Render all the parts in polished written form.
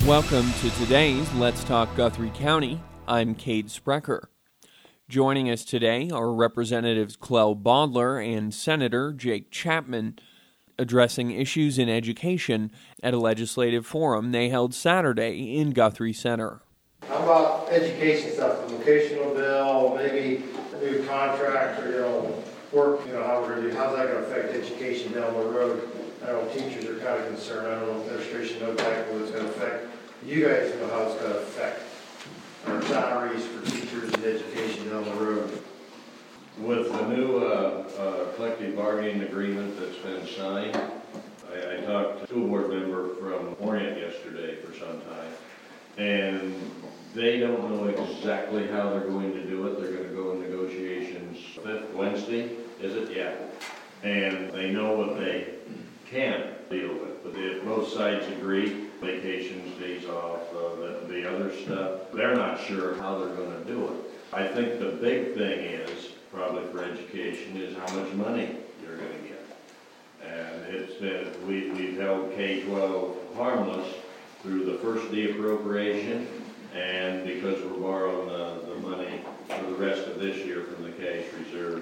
Welcome to today's Let's Talk Guthrie County. I'm Cade Sprecher. Joining us today are Representatives Clell Bodler and Senator Jake Chapman, addressing issues in education at a legislative forum they held Saturday in Guthrie Center. How about education stuff, the vocational bill, maybe a new contract or, work, how we're going to do, how's that going to affect education down the road? I know teachers are kind of concerned. I don't know if administration knows exactly what it's going to affect. You guys know how it's going to affect our salaries for teachers and education down the road. With the new collective bargaining agreement that's been signed, I talked to a school board member from Orient yesterday for some time, and they don't know exactly how they're going to do it. They're going to go in negotiations 5th Wednesday, is it? Yeah. And they know what they can deal with, but if both sides agree, vacations, days off, the other stuff, they're not sure how they're going to do it. I think the big thing is, probably for education, is how much money you're going to get. And it's been, we've held K-12 harmless through the first de-appropriation, and because we're borrowing the money for the rest of this year from the cash reserves,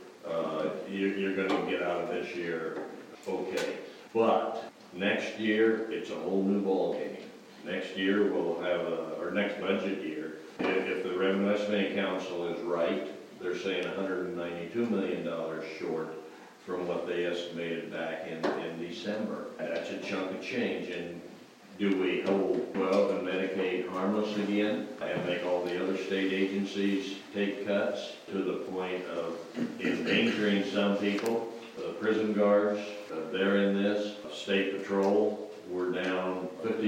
you're going to get out of this year okay. But next year, it's a whole new ballgame. Next year, we'll have our next budget year. If the Revenue Estimating Council is right, they're saying $192 million short from what they estimated back in December. That's a chunk of change. And do we hold 12 and Medicaid harmless again and make all the other state agencies take cuts to the point of endangering some people? The prison guards, they're in this. State Patrol, we're down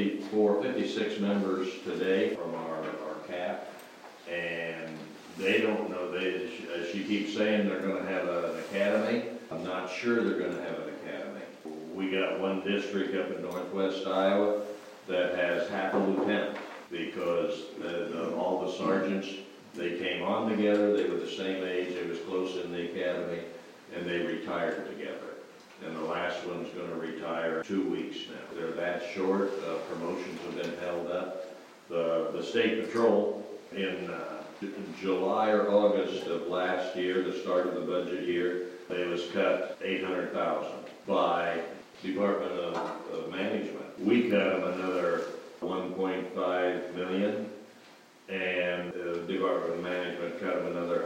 56 members today from our cap, and they don't know. As she keeps saying, they're going to have an academy. I'm not sure they're going to have an academy. We got one district up in northwest Iowa that has half a lieutenant because all the sergeants, they came on together. They were the same age. They was close in the academy, and they retired together. And the last one's going to retire 2 weeks now. They're that short. Promotions have been held up. The State Patrol in July or August of last year, the start of the budget year, it was cut $800,000 by Department of Management. We cut them another $1.5 million, and the Department of Management cut them another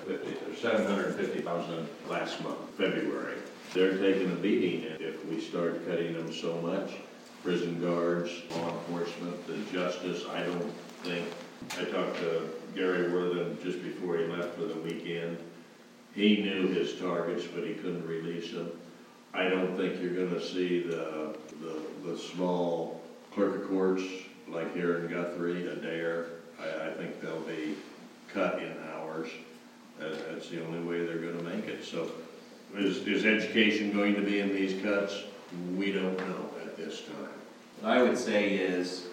$750,000 last month, February. They're taking a beating if we start cutting them so much. Prison guards, law enforcement, the justice, I don't think. I talked to Gary Worthen just before he left for the weekend. He knew his targets, but he couldn't release them. I don't think you're going to see the small clerk of courts like here in Guthrie, Adair. I think they'll be cut in hours. That's the only way they're going to make it. So is education going to be in these cuts? We don't know at this time. What I would say is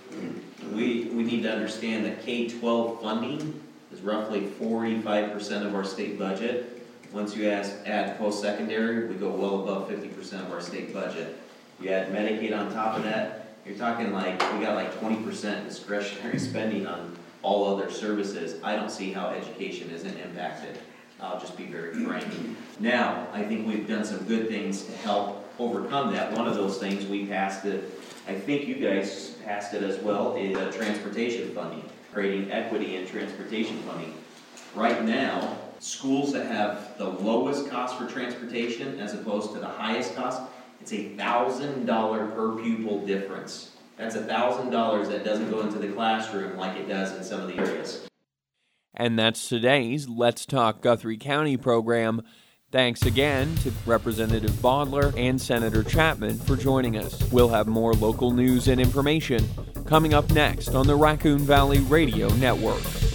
we need to understand that K-12 funding is roughly 45% of our state budget. Once you add post-secondary, we go well above 50% of our state budget. You add Medicaid on top of that, you're talking we got 20% discretionary spending on all other services. I don't see how education isn't impacted. I'll just be very frank. Now, I think we've done some good things to help overcome that. One of those things we passed it, I think you guys passed it as well, is transportation funding, creating equity in transportation funding. Right now, schools that have the lowest cost for transportation as opposed to the highest cost, it's $1,000 per pupil difference. That's $1,000 that doesn't go into the classroom like it does in some of the areas. And that's today's Let's Talk Guthrie County program. Thanks again to Representative Bodler and Senator Chapman for joining us. We'll have more local news and information coming up next on the Raccoon Valley Radio Network.